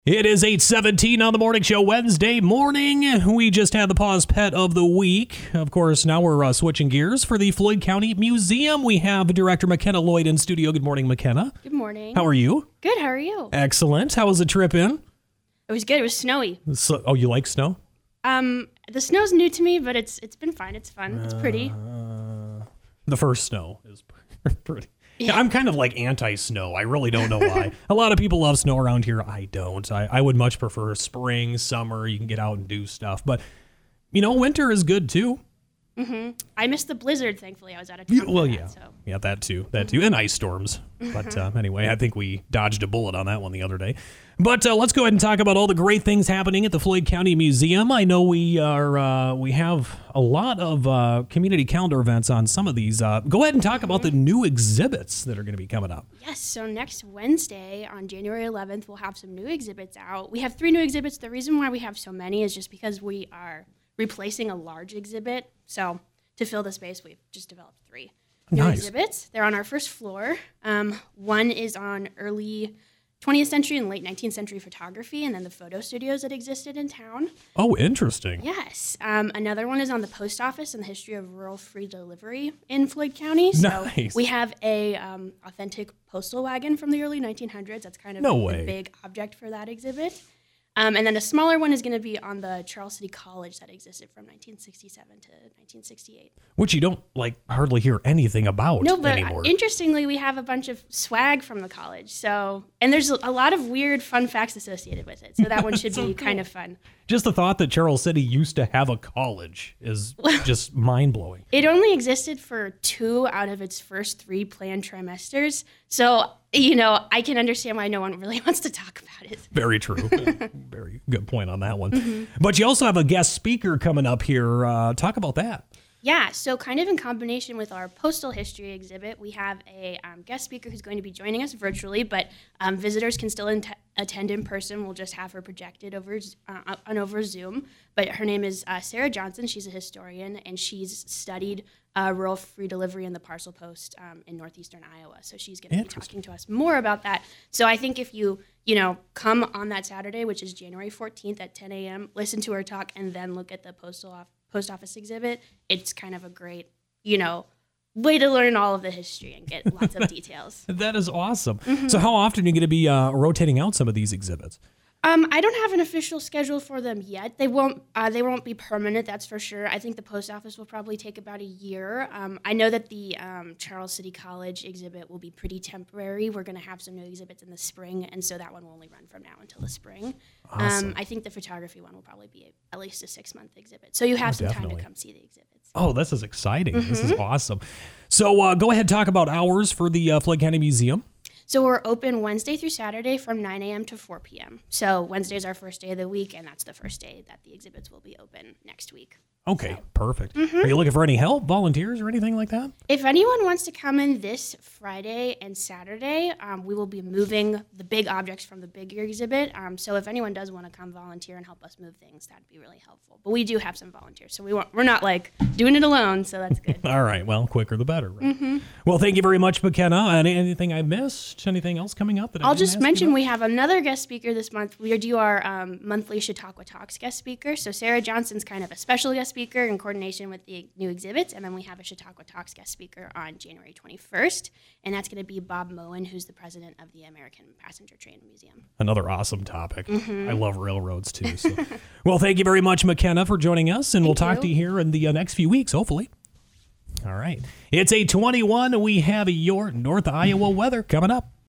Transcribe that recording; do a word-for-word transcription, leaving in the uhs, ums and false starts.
It is eight seventeen on the morning show Wednesday morning. We just had the Paws Pet of the Week. Of course, now we're uh, switching gears for the Floyd County Museum. We have Director McKenna Lloyd in studio. Good morning, McKenna. Good morning. How are you? Good, how are you? Excellent. How was the trip in? It was good. It was snowy. So, oh, you like snow? Um, the snow's new to me, but it's it's been fine. It's fun. It's pretty. Uh, the first snow is pretty. Yeah, I'm kind of like anti-snow. I really don't know why. A lot of people love snow around here. I don't. I, I would much prefer spring, summer. You can get out and do stuff. But, you know, winter is good, too. Mm-hmm. I missed the blizzard, thankfully. I was out of town. Yeah, well, that, yeah. So. Yeah, that too. That too. And ice storms. But uh, anyway, I think we dodged a bullet on that one the other day. But uh, let's go ahead and talk about all the great things happening at the Floyd County Museum. I know we are uh, we have a lot of uh, community calendar events on some of these. Uh, go ahead and talk about the new exhibits that are going to be coming up. Yes, so next Wednesday on January eleventh, we'll have some new exhibits out. We have three new exhibits. The reason why we have so many is just because we are replacing a large exhibit. So to fill the space, we've just developed three new Nice. exhibits. They're on our first floor. Um, one is on early twentieth century and late nineteenth century photography, and then the photo studios that existed in town. Oh, interesting. Yes. Um, another one is on the post office and the history of rural free delivery in Floyd County. So Nice. we have a um, authentic postal wagon from the early nineteen hundreds. That's kind of No the way. big object for that exhibit. Um, and then a smaller one is going to be on the Charles City College that existed from nineteen sixty-seven to nineteen sixty-eight. Which you don't like hardly hear anything about No, but anymore. interestingly, we have a bunch of swag from the college. So, and there's a lot of weird fun facts associated with it. So that one should So be cool. kind of fun. Just the thought that Charles City used to have a college is just mind-blowing. It only existed for two out of its first three planned trimesters. So, you know, I can understand why no one really wants to talk about it. Very true. Very good point on that one. But you also have a guest speaker coming up here. Uh, talk about that. Yeah, so kind of in combination with our postal history exhibit, we have a um, guest speaker who's going to be joining us virtually, but um, visitors can still in- attend in person. We'll just have her projected over uh, on over Zoom. But her name is uh, Sarah Johnson. She's a historian, and she's studied uh, rural free delivery in the parcel post um, in northeastern Iowa. So she's going to be talking to us more about that. So I think if you, you know, come on that Saturday, which is January fourteenth at ten a.m., listen to her talk, and then look at the postal office. post office exhibit, it's kind of a great, you know, way to learn all of the history and get lots of details. That is awesome. Mm-hmm. So how often are you going to be uh, rotating out some of these exhibits? Um, I don't have an official schedule for them yet. They won't. Uh, they won't be permanent. That's for sure. I think the post office will probably take about a year. Um, I know that the um, Charles City College exhibit will be pretty temporary. We're going to have some new exhibits in the spring, and so that one will only run from now until the spring. Awesome. Um, I think the photography one will probably be a, at least a six-month exhibit. So you have Oh, some time definitely. to come see the exhibits. Oh, this is exciting. This Mm-hmm. is awesome. So uh, go ahead and talk about hours for the uh, Floyd County Museum. So we're open Wednesday through Saturday from nine a.m. to four p.m. So Wednesday is our first day of the week, and that's the first day that the exhibits will be open next week. Okay, So. perfect. Mm-hmm. Are you looking for any help, volunteers, or anything like that? If anyone wants to come in this Friday and Saturday, um, we will be moving the big objects from the bigger exhibit. Um, so if anyone does want to come volunteer and help us move things, that'd be really helpful. But we do have some volunteers, so we won't, we're not like doing it alone, so that's good. All right. Well, quicker the better. Right? Mm-hmm. Well, thank you very much, McKenna. Any, anything I missed? Anything else coming up? That I I'll didn't just ask you mention about? we have another guest speaker this month. We do our um, monthly Chautauqua Talks guest speaker. So Sarah Johnson's kind of a special guest speaker in coordination with the new exhibits. And then we have a Chautauqua Talks guest speaker on January twenty-first. And that's going to be Bob Moen, who's the president of the American Passenger Train Museum. Another awesome topic. Mm-hmm. I love railroads, too. So. Well, thank you very much, McKenna, for joining us. And we'll Thank talk you. to you here in the uh, next few weeks, hopefully. All right. It's eight twenty-one. We have your North Iowa weather coming up.